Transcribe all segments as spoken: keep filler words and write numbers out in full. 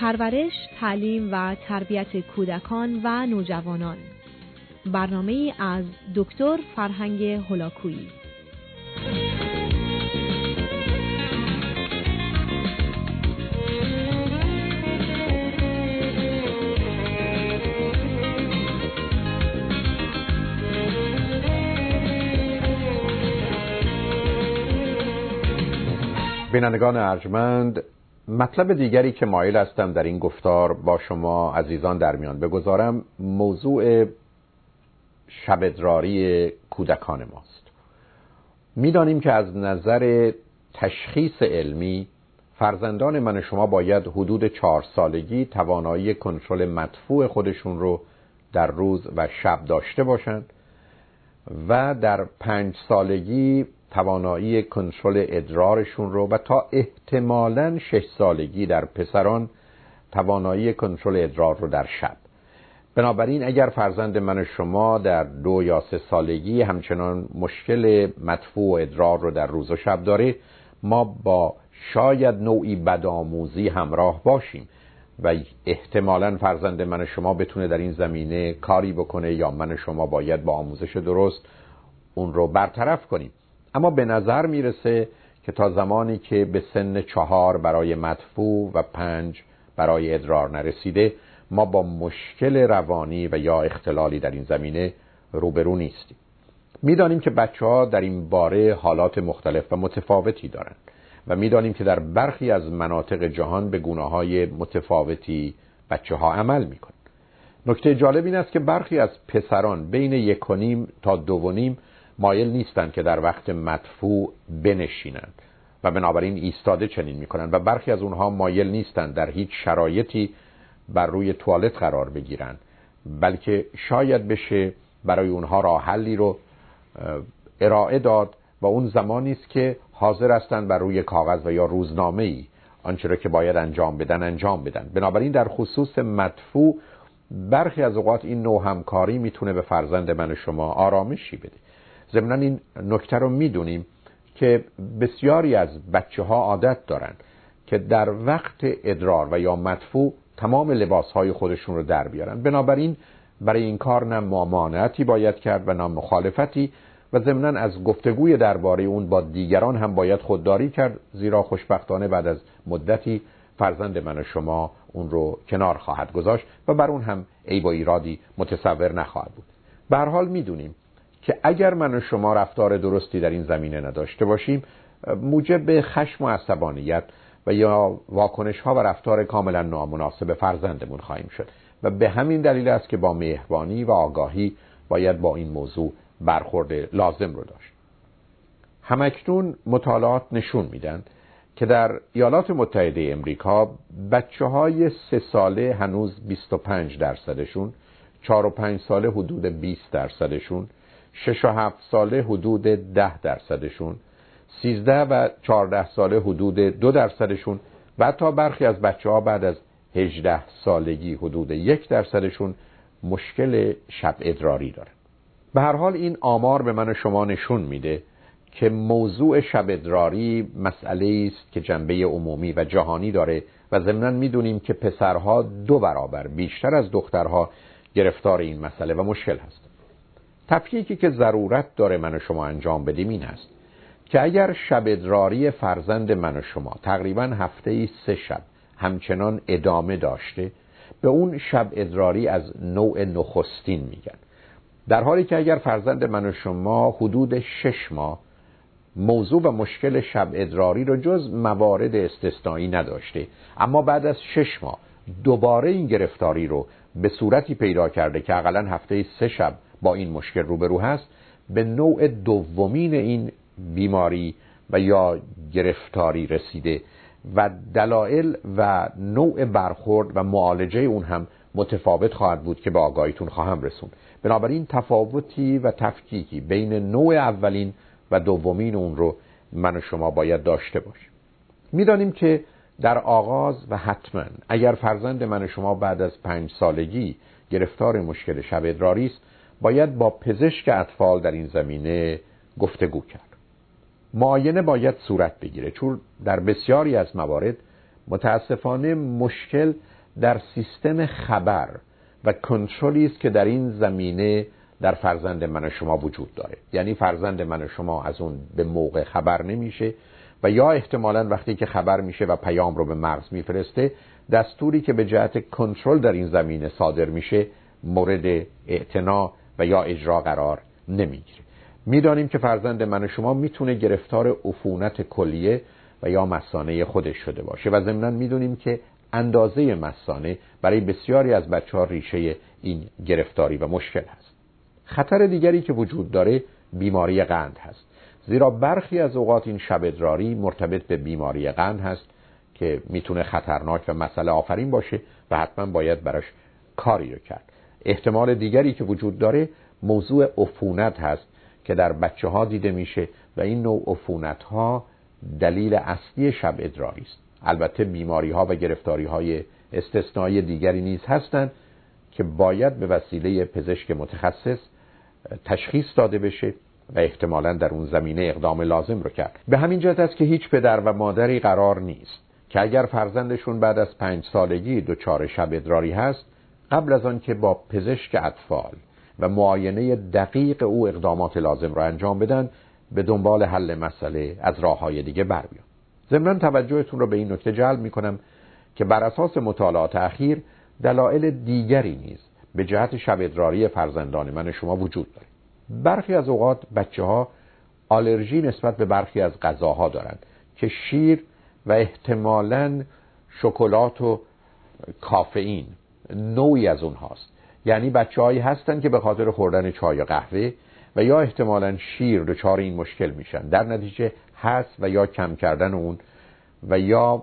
پرورش، تعلیم و تربیت کودکان و نوجوانان. برنامه‌ای از دکتر فرهنگ هولاکویی. بینندگان ارجمند، مطلب دیگری که مایل هستم در این گفتار با شما عزیزان در میان بگذارم موضوع شب ادراری کودکان ماست. میدانیم که از نظر تشخیص علمی فرزندان من شما باید حدود چهار سالگی توانایی کنترل مدفوع خودشون رو در روز و شب داشته باشند و در پنج سالگی توانایی کنترل ادرارشون رو و تا احتمالاً شش سالگی در پسران توانایی کنترل ادرار رو در شب. بنابراین اگر فرزند من شما در دو یا سه سالگی همچنان مشکل مدفوع ادرار رو در روز و شب داره، ما با شاید نوعی بدآموزی همراه باشیم و احتمالاً فرزند من شما بتونه در این زمینه کاری بکنه یا من شما باید با آموزش درست اون رو برطرف کنیم. اما به نظر میرسه که تا زمانی که به سن چهار برای مدفوع و پنج برای ادرار نرسیده، ما با مشکل روانی و یا اختلالی در این زمینه روبرو نیستیم. میدانیم که بچه ها در این باره حالات مختلف و متفاوتی دارند و میدانیم که در برخی از مناطق جهان به گونه‌های متفاوتی بچه ها عمل میکنند. نکته جالب این است که برخی از پسران بین یک و نیم تا دو و نیم مایل نیستند که در وقت مدفوع بنشینند و بنابراین ایستاده چنین میکنند و برخی از اونها مایل نیستند در هیچ شرایطی بر روی توالت قرار بگیرند، بلکه شاید بشه برای اونها راه حلی رو ارائه داد و اون زمانی است که حاضر هستند بر روی کاغذ و یا روزنامه‌ای آنچه را که باید انجام بدن انجام بدن. بنابراین در خصوص مدفوع برخی از اوقات این نوع همکاری میتونه به فرزند من شما آرامشی بده. ضمناً این نکته رو میدونیم که بسیاری از بچه ها عادت دارن که در وقت ادرار و یا مدفوع تمام لباس های خودشون رو در بیارن. بنابراین برای این کار نه ممانعتی باید کرد و نه مخالفتی و ضمناً از گفتگوی درباره اون با دیگران هم باید خودداری کرد، زیرا خوشبختانه بعد از مدتی فرزند من و شما اون رو کنار خواهد گذاشت و بر اون هم عیب و ایرادی متصور نخواهد بود. به هر حال میدونیم که اگر من و شما رفتار درستی در این زمینه نداشته باشیم، موجب خشم و عصبانیت و یا واکنش ها و رفتار کاملا نامناسب فرزندمون خواهیم شد و به همین دلیل است که با مهربانی و آگاهی باید با این موضوع برخورد لازم رو داشت. همکنون مطالعات نشون میدن که در ایالات متحده امریکا بچه های سه ساله هنوز بیست و پنج درصدشون، چهار و پنج ساله حدود بیست درصدشون، شش و هفت ساله حدود ده درصدشون، سیزده و چهارده ساله حدود دو درصدشون و حتی برخی از بچه ها بعد از هجده سالگی حدود یک درصدشون مشکل شب ادراری دارن. به هر حال این آمار به من و شما نشون میده که موضوع شب ادراری مسئله است که جنبه عمومی و جهانی داره و ضمناً میدونیم که پسرها دو برابر بیشتر از دخترها گرفتار این مسئله و مشکل هستند. تفکیکی که ضرورت داره من و شما انجام بدیم این است که اگر شب ادراری فرزند من و شما تقریباً هفته‌ای سه شب همچنان ادامه داشته، به اون شب ادراری از نوع نخستین میگن. در حالی که اگر فرزند من و شما حدود شش ماه موضوع و مشکل شب ادراری رو جز موارد استثنایی نداشته، اما بعد از شش ماه دوباره این گرفتاری رو به صورتی پیدا کرده که حداقل هفته سه شب با این مشکل روبرو هست، به نوع دومین این بیماری و یا گرفتاری رسیده و دلایل و نوع برخورد و معالجه اون هم متفاوت خواهد بود که به آگاهیتون خواهم رسون. بنابراین تفاوتی و تفکیکی بین نوع اولین و دومین اون رو من و شما باید داشته باشیم. میدانیم که در آغاز و حتما اگر فرزند من و شما بعد از پنج سالگی گرفتار مشکل شب ادراری است، باید با پزشک اطفال در این زمینه گفتگو کرد. معاینه باید صورت بگیره، چون در بسیاری از موارد متاسفانه مشکل در سیستم خبر و کنترلی است که در این زمینه در فرزند من و شما وجود داره. یعنی فرزند من و شما از اون به موقع خبر نمیشه و یا احتمالاً وقتی که خبر میشه و پیام رو به مغز میفرسته، دستوری که به جهت کنترل در این زمینه صادر میشه مورد اعتنا و یا اجرا قرار نمیگیره. میدانیم که فرزند من و شما میتونه گرفتار عفونت کلیه و یا مثانه خودش شده باشه و ضمناً میدونیم که اندازه مثانه برای بسیاری از بچه‌ها ریشه این گرفتاری و مشکل هست. خطر دیگری که وجود داره بیماری قند هست، زیرا برخی از اوقات این شب ادراری مرتبط به بیماری قند هست که میتونه خطرناک و مسئله آفرین باشه و حتما باید براش کاری رو کرد. احتمال دیگری که وجود داره موضوع عفونت هست که در بچه ها دیده میشه و این نوع عفونت ها دلیل اصلی شب ادراری است. البته بیماری ها و گرفتاری های استثنایی دیگری نیز هستند که باید به وسیله پزشک متخصص تشخیص داده بشه و احتمالاً در اون زمینه اقدام لازم رو کرد. به همین جهت است که هیچ پدر و مادری قرار نیست که اگر فرزندشون بعد از پنج سالگی دچار شب ادراری هست، قبل از آن که با پزشک اطفال و معاینه دقیق او اقدامات لازم را انجام بدن، به دنبال حل مسئله از راه‌های دیگه بر بیان. ضمناً توجهتون رو به این نکته جلب می‌کنم که بر اساس مطالعات اخیر دلایل دیگری نیز به جهت شب ادراری فرزندان من شما وجود داره. برخی از اوقات بچه‌ها آلرژی نسبت به برخی از غذاها دارند که شیر و احتمالاً شکلات و کافئین نوعی از اونهاست. یعنی بچه‌هایی هستن که به خاطر خوردن چای و قهوه و یا احتمالاً شیر دچار این مشکل میشن، در نتیجه حذف و یا کم کردن اون و یا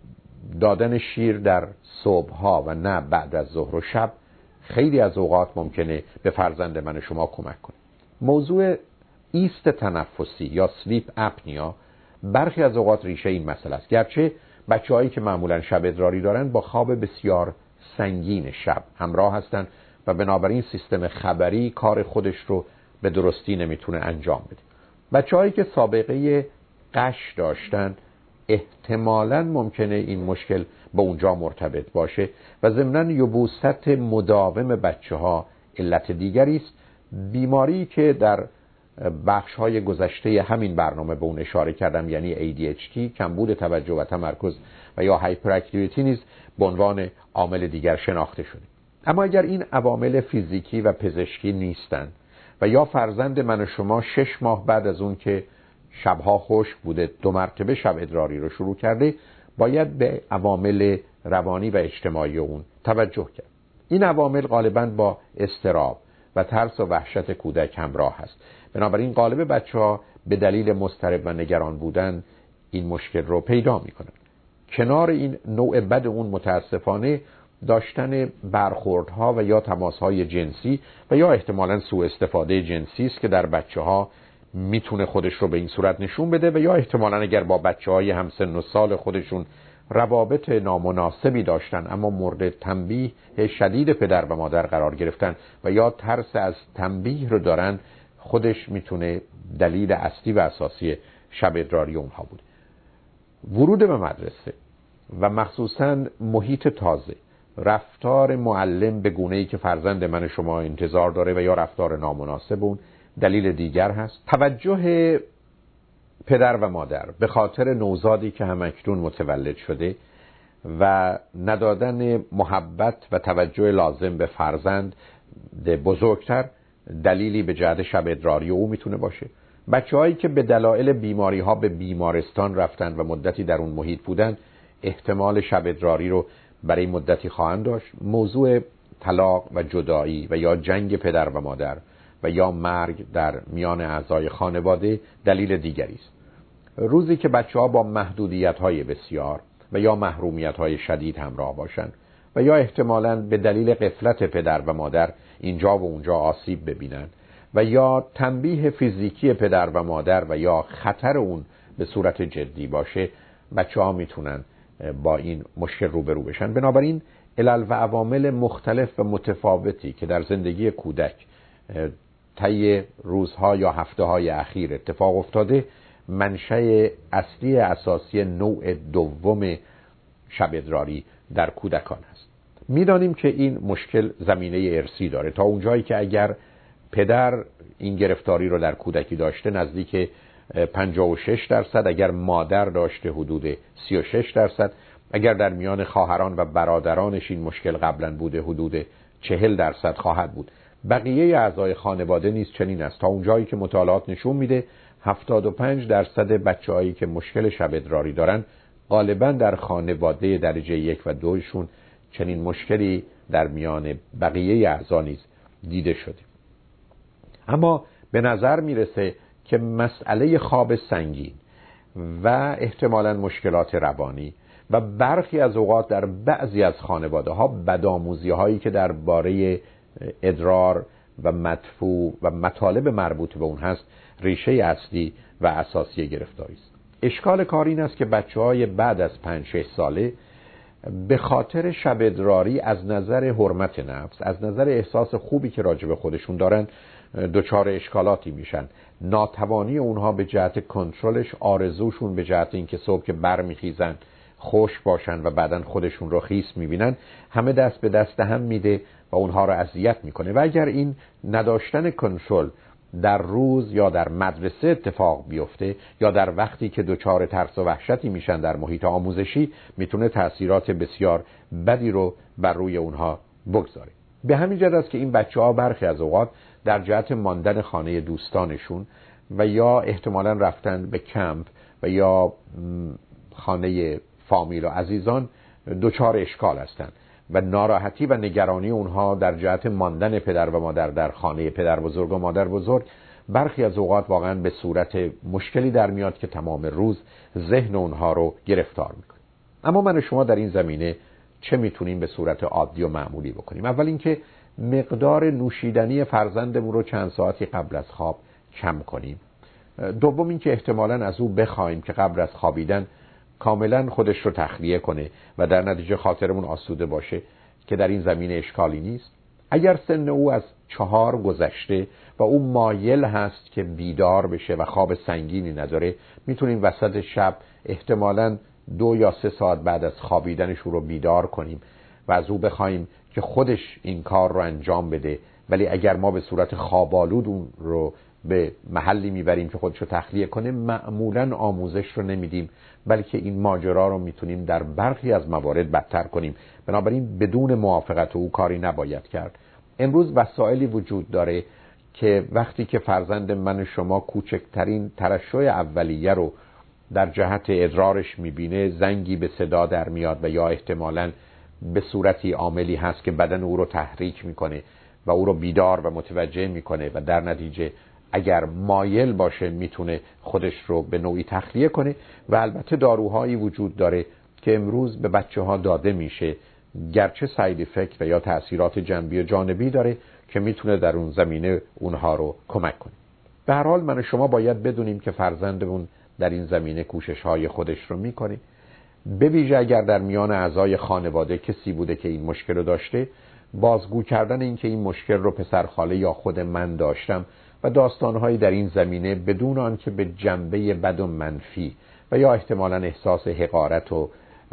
دادن شیر در صبح‌ها و نه بعد از ظهر و شب خیلی از اوقات ممکنه به فرزند من شما کمک کنه. موضوع ایست تنفسی یا سلیپ اپنیا برخی از اوقات ریشه این مسئله است. گرچه بچه‌هایی که معمولاً شب ادراری دارن با خواب بسیار سنگین شب همراه هستن و بنابراین سیستم خبری کار خودش رو به درستی نمیتونه انجام بده. بچه‌هایی که سابقه غش داشتن احتمالاً ممکنه این مشکل با اونجا مرتبط باشه و ضمناً یبوست مداوم بچه‌ها علت دیگری است، بیماری که در بخش‌های گذشته همین برنامه به اون اشاره کردم، یعنی ای دی اچ دی، کمبود توجه و تمرکز و یا هایپر اکتیویتی نیز به عنوان عامل دیگر شناخته شده. اما اگر این عوامل فیزیکی و پزشکی نیستند و یا فرزند من و شما شش ماه بعد از اون که شبها خشک بوده دو مرتبه شب ادراری رو شروع کرده، باید به عوامل روانی و اجتماعی اون توجه کرد. این عوامل غالباً با اضطراب و ترس و وحشت کودک همراه است. بنابراین غالب بچه‌ها به دلیل مضطرب و نگران بودن این مشکل رو پیدا می‌کنن. کنار این نوع بد اون متاسفانه داشتن برخوردها و یا تماس‌های جنسی و یا احتمالاً سوء استفاده جنسی است که در بچه‌ها میتونه خودش رو به این صورت نشون بده و یا احتمالاً اگر با بچه‌های همسن و سال خودشون روابط نامناسبی داشتن اما مورد تنبیه شدید پدر و مادر قرار گرفتن و یا ترس از تنبیه رو دارن، خودش میتونه دلیل اصلی و اساسی شب ادراری اونها بود. ورود به مدرسه و مخصوصاً محیط تازه، رفتار معلم به گونه‌ای که فرزند من شما انتظار داره و یا رفتار نامناسب اون دلیل دیگر هست. توجه پدر و مادر به خاطر نوزادی که همکنون متولد شده و ندادن محبت و توجه لازم به فرزند بزرگتر دلیلی به جهت شب ادراری او میتونه باشه. بچه‌هایی که به دلایل بیماری‌ها به بیمارستان رفتن و مدتی در اون محیط بودن احتمال شب ادراری رو برای مدتی خواهند داشت. موضوع طلاق و جدایی و یا جنگ پدر و مادر و یا مرگ در میان اعضای خانواده دلیل دیگری است. روزی که بچه‌ها با محدودیت‌های بسیار و یا محرومیت‌های شدید همراه باشند و یا احتمالاً به دلیل غفلت پدر و مادر اینجا و اونجا آسیب ببینن و یا تنبیه فیزیکی پدر و مادر و یا خطر اون به صورت جدی باشه، بچه‌ها میتونن با این مشکل روبرو بشن. بنابراین علل و عوامل مختلف و متفاوتی که در زندگی کودک طی روزها یا هفته‌های اخیر اتفاق افتاده منشأ اصلی اساسی نوع دوم شب ادراری در کودکان است. میدانیم که این مشکل زمینه ارثی داره، تا اونجایی که اگر پدر این گرفتاری رو در کودکی داشته نزدیک پنجاه و شش درصد، اگر مادر داشته حدود سی و شش درصد، اگر در میان خواهران و برادرانش این مشکل قبلا بوده حدود چهل درصد خواهد بود. بقیه اعضای خانواده نیز چنین است. تا اونجایی که مطالعات نشون میده هفتاد و پنج درصد بچه‌هایی که مشکل شب ادراری دارن غالبا در خانواده درجه یک و دوشون چنین مشکلی در میان بقیه اعضا نیز دیده شده. اما به نظر میرسه که مسئله خواب سنگین و احتمالاً مشکلات روانی و برخی از اوقات در بعضی از خانواده ها بدآموزی هایی که درباره ادرار و مدفوع و مطالب مربوط به اون هست ریشه اصلی و اساسی گرفتاری است. اشکال کار این است که بچه‌های بعد از پنج شش ساله به خاطر شب ادراری از نظر حرمت نفس، از نظر احساس خوبی که راجع به خودشون دارن دچار اشکالاتی میشن. ناتوانی اونها به جهت کنترلش، آرزوشون به جهت اینکه صبح که برمیخیزن خوش باشن و بعدن خودشون رو خیس میبینن، همه دست به دست هم میده و اونها رو اذیت میکنه. و اگر این نداشتن کنترل در روز یا در مدرسه اتفاق بیفته یا در وقتی که دچار ترس و وحشتی میشن در محیط آموزشی، میتونه تأثیرات بسیار بدی رو بر روی اونها بگذاره. به همین جهت است که این بچه‌ها برخی از اوقات در جهت ماندن خانه دوستانشون و یا احتمالاً رفتن به کمپ و یا خانه فامیل و عزیزان دچار اشکال هستند و ناراحتی و نگرانی اونها در جهت ماندن پدر و مادر در خانه پدر بزرگ و مادر بزرگ برخی از اوقات واقعا به صورت مشکلی در میاد که تمام روز ذهن اونها رو گرفتار میکنه. اما من و شما در این زمینه چه میتونیم به صورت عادی و معمولی بکنیم؟ اول اینکه مقدار نوشیدنی فرزندمون رو چند ساعتی قبل از خواب کم کنیم. دوم اینکه احتمالاً از او بخوایم که قبل از خوابیدن کاملا خودش رو تخلیه کنه و در نتیجه خاطرمون آسوده باشه که در این زمینه اشکالی نیست. اگر سن او از چهار گذشته و او مایل هست که بیدار بشه و خواب سنگینی نداره، میتونیم وسط شب احتمالاً دو یا سه ساعت بعد از خوابیدنش رو بیدار کنیم و از او بخوایم که خودش این کار رو انجام بده. ولی اگر ما به صورت خوابالود اون رو به محلی میبریم که خودش رو تخلیه کنه، معمولاً آموزش رو نمیدیم، بلکه این ماجرا رو میتونیم در برخی از موارد بدتر کنیم. بنابراین بدون موافقت او کاری نباید کرد. امروز وسایلی وجود داره که وقتی که فرزند من و شما کوچکترین ترشح اولیه رو در جهت ادرارش میبینه، زنگی به صدا در میاد و یا احتمالاً به صورتی عاملی هست که بدن او رو تحریک میکنه و او رو بیدار و متوجه میکنه و در نتیجه اگر مایل باشه میتونه خودش رو به نوعی تخلیه کنه. و البته داروهایی وجود داره که امروز به بچه ها داده میشه، گرچه ساید افکت و یا تأثیرات جانبی و جانبی داره که میتونه در اون زمینه اونها رو کمک کنه. به هر حال من و شما باید بدونیم که فرزندمون در این زمینه کوشش های خودش رو میکنه. به ویژه اگر در میان اعضای خانواده کسی بوده که این مشکل رو داشته، بازگو کردن این که این مشکل رو پسرخاله یا خود من داشتم و داستانهایی در این زمینه بدون آن که به جنبه بد و منفی و یا احتمالاً احساس حقارت و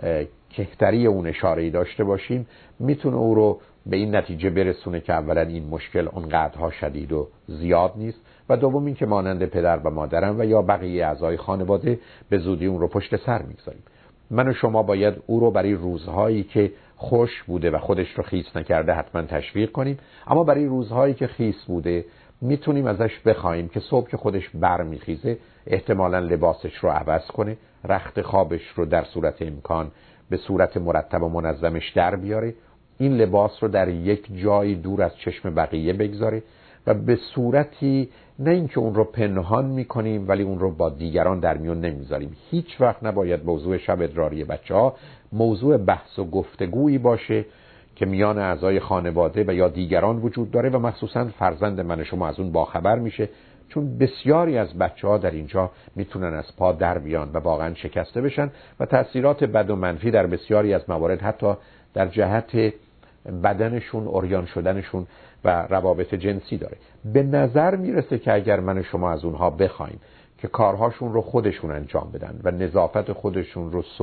کهتری اون اشاره‌ای داشته باشیم، میتونه او رو به این نتیجه برسونه که اولا این مشکل اونقدرها شدید و زیاد نیست و دوم این که مانند پدر و مادرم و یا بقیه اعضای خانواده به زودی اون رو پشت سر میگذاریم. من و شما باید او رو برای روزهایی که خوش بوده و خودش رو خیس نکرده حتما تشویق کنیم، اما برای روزهایی که خیس بوده میتونیم ازش بخوایم که صبح که خودش برمیخیزه احتمالاً لباسش رو عوض کنه، رخت خوابش رو در صورت امکان به صورت مرتب و منظمش در بیاره، این لباس رو در یک جای دور از چشم بقیه بگذاره و به صورتی نه اینکه اون رو پنهان میکنیم ولی اون رو با دیگران در میون نمیذاریم. هیچ وقت نباید موضوع شب ادراری بچه ها موضوع بحث و گفتگویی باشه که میان اعضای خانواده و یا دیگران وجود داره و مخصوصا فرزند من شما از اون باخبر میشه، چون بسیاری از بچه ها در اینجا میتونن از پا در بیان و واقعا شکسته بشن و تأثیرات بد و منفی در بسیاری از موارد حتی در جهت بدنشون، عریان شدنشون و روابط جنسی داره. به نظر میرسه که اگر من شما از اونها بخوایم که کارهاشون رو خودشون انجام بدن و نظافت خودشون رو صبح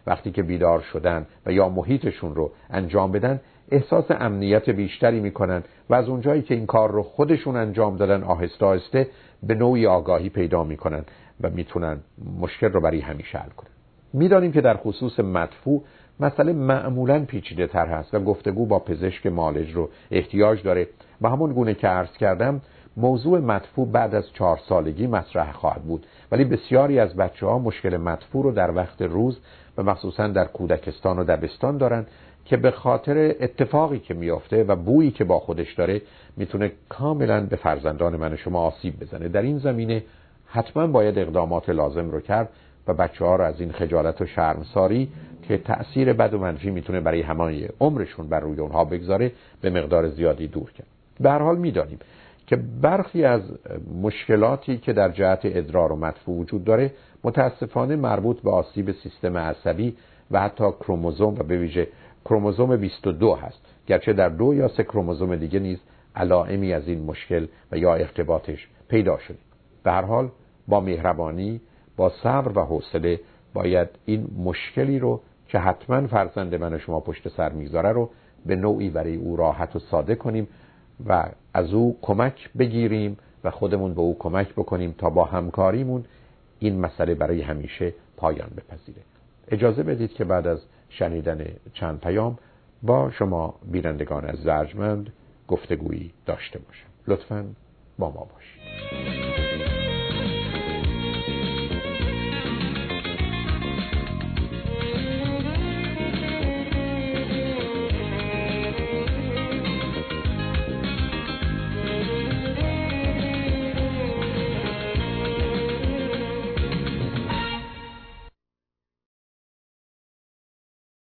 وقتی که بیدار شدن و یا محیطشون رو انجام بدن احساس امنیت بیشتری میکنن و از اونجایی که این کار رو خودشون انجام دادن آهسته آهسته به نوعی آگاهی پیدا میکنن و میتونن مشکل رو برای همیشه حل کنن. میدانیم که در خصوص مدفوع مسئله معمولاً پیچیده تر هست و گفتگو با پزشک معالج رو احتیاج داره و همون گونه که عرض کردم موضوع مدفوع بعد از چهار سالگی مطرح خواهد بود، ولی بسیاری از بچه‌ها مشکل مدفوع رو در وقت روز و مخصوصاً در کودکستان و دبستان دارن که به خاطر اتفاقی که میافته و بویی که با خودش داره میتونه کاملاً به فرزندان من و شما آسیب بزنه. در این زمینه حتما باید اقدامات لازم رو کرد و بچه‌ها رو از این خجالت و شرمساری که تأثیر بد و منفی میتونه برای همه عمرشون بر روی اونها بگذاره به مقدار زیادی دور کرد. به هر حال میدانیم که برخی از مشکلاتی که در جهت ادرار و مدفوع وجود داره متاسفانه مربوط به آسیب سیستم عصبی و حتی کروموزوم و به ویژه کروموزوم بیست و دو هست، گرچه در دو یا سه کروموزوم دیگه نیز علائمی از این مشکل و یا ارتباطش پیدا شده. به هر حال با مهربانی، با صبر و حوصله باید این مشکلی رو که حتما فرزند من و شما پشت سر میگذاره رو به نوعی برای او راحت و ساده کنیم و از او کمک بگیریم و خودمون به او کمک بکنیم تا با همکاریمون این مسئله برای همیشه پایان بپذیره. اجازه بدید که بعد از شنیدن چند پیام با شما بینندگان از ارجمند گفتگویی داشته باشم. لطفاً با ما باشید.